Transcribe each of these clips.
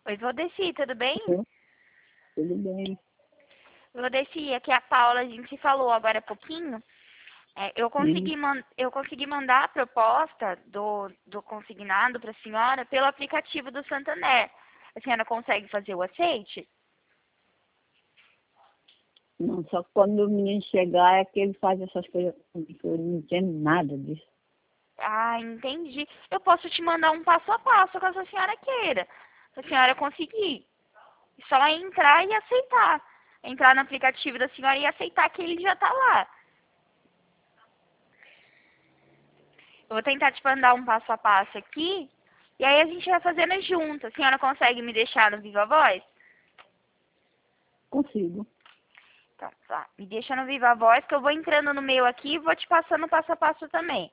Oi, Valdeci, tudo bem? Tudo bem. Valdeci, aqui é a Paula, a gente se falou agora há pouquinho. Sim. Eu consegui mandar a proposta do consignado para a senhora pelo aplicativo do Santander. A senhora consegue fazer o aceite? Não, só que quando o menino chegar é que ele faz essas coisas comigo, eu não entendo nada disso. Ah, entendi. Eu posso te mandar um passo a passo, caso a senhora queira. Se a senhora conseguir. Só entrar e aceitar. Entrar no aplicativo da senhora e aceitar que ele já está lá. Eu vou tentar te mandar um passo a passo aqui. E aí a gente vai fazendo junto. A senhora consegue me deixar no Viva Voz? Consigo. Então, tá. Me deixa no Viva Voz que eu vou entrando no meu aqui e vou te passando passo a passo também.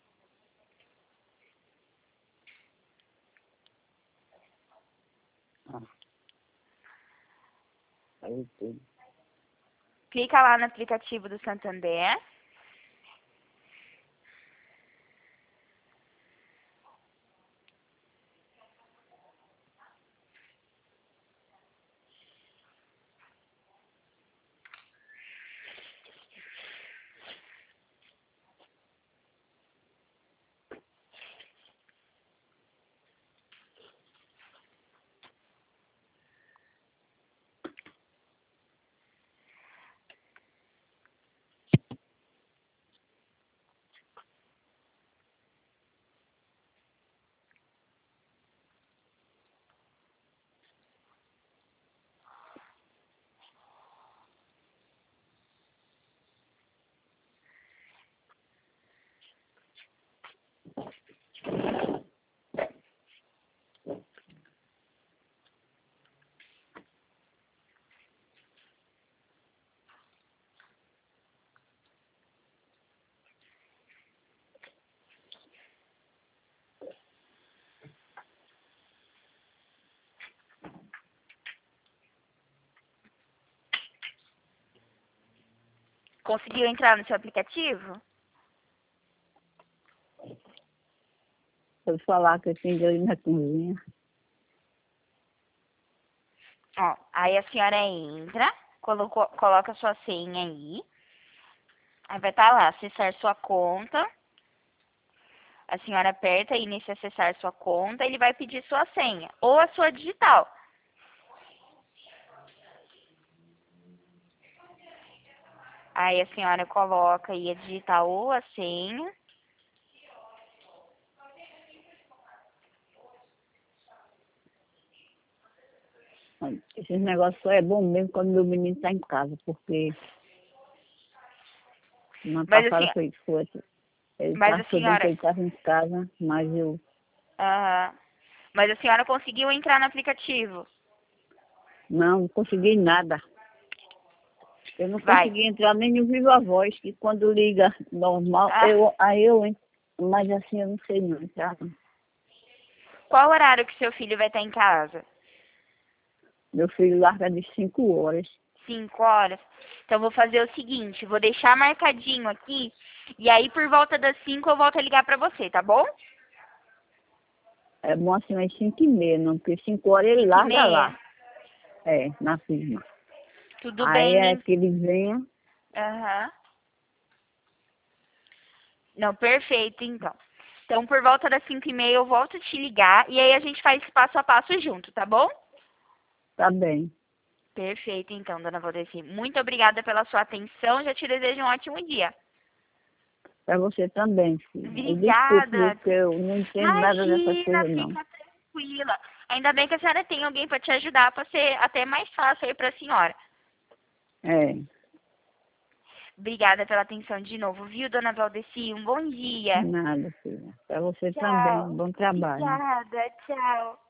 Ah, aí tudo. Clica lá no aplicativo do Santander. Conseguiu entrar no seu aplicativo? Pode falar que eu tenho de ir na cozinha. Ó, aí a senhora entra, coloca a sua senha aí. Aí vai estar lá, acessar sua conta. A senhora aperta aí nesse acessar sua conta, ele vai pedir sua senha ou a sua digital. Aí a senhora coloca aí a digital ou a senha. Esse negócio só é bom mesmo quando meu menino está em casa, porque semana Mas passada assim, foi assim. Ele mas a estava sabendo que senhora, ele estava em casa, mas eu ah, mas a senhora conseguiu entrar no aplicativo. não consegui nada. Eu não Vai. consegui entrar nem no Viva Voz, que quando liga normal, Ah, aí eu entro, mas assim eu não sei não entrar. Não. qual horário que seu filho vai estar em casa? Meu filho larga de 5 horas. 5 horas. Então vou fazer o seguinte, vou deixar marcadinho aqui e aí por volta das 5 eu volto a ligar pra você, tá bom? É bom assim umas 5h30, não, porque 5 horas ele Cinco e larga meia. lá, na firma. Tudo Aí bem, é hein? que ele venha, Aham. Não, perfeito, então. Então, por volta das 5h30 eu volto a te ligar e aí a gente faz esse passo a passo junto, tá bom? tá bem. Perfeito, então, dona Valdeci. Muito obrigada pela sua atenção. Já te desejo um ótimo dia. Pra você também, filha. E desculpe, viu, Obrigada. porque eu não entendo nada dessas Imagina, coisas não. fica tranquila. Ainda bem que a senhora tem alguém para te ajudar, para ser até mais fácil aí para a senhora. É, Obrigada pela atenção de novo, viu, dona Valdeci? Um bom dia. nada, filha. Pra você também, Tchau. bom trabalho. Obrigada, tchau.